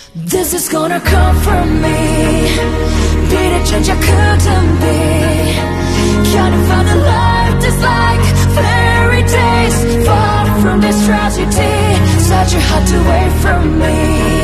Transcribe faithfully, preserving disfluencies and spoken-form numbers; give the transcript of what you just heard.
This is gonna come from me. Be the change I couldn't be. Can't find a life that's like fairy days. Far from this tragedy. Such a heart away from me.